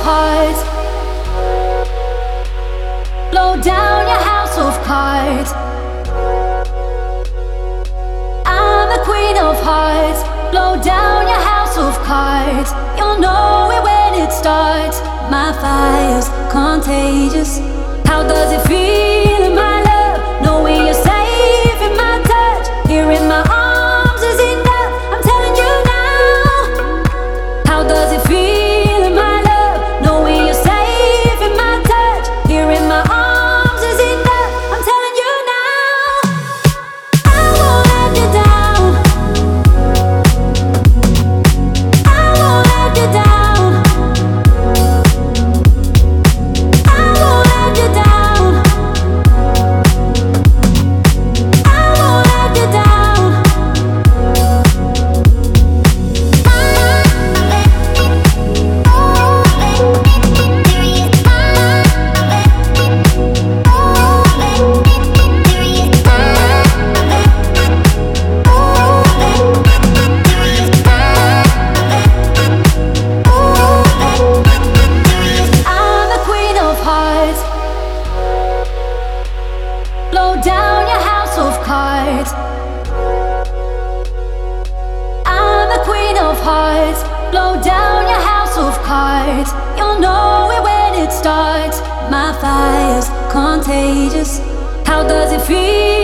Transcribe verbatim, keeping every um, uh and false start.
hearts. Blow down your house of cards. I'm the queen of hearts. Blow down your house of cards. You'll know it when it starts. My fire's contagious. How does it feel in my love? Knowing you're safe in my touch. Here in my arms is enough. I'm telling you now. How does it feel in my love? Knowing you're safe in my touch. Here in my arms is enough. I'm telling you now. I won't let you down. I won't let you down. I won't let you down. I won't let you down. I'm the queen of hearts. Blow down your house of cards. I'm the queen of hearts. Blow down your house of cards. You'll know it when it starts. My fire's contagious. How does it feel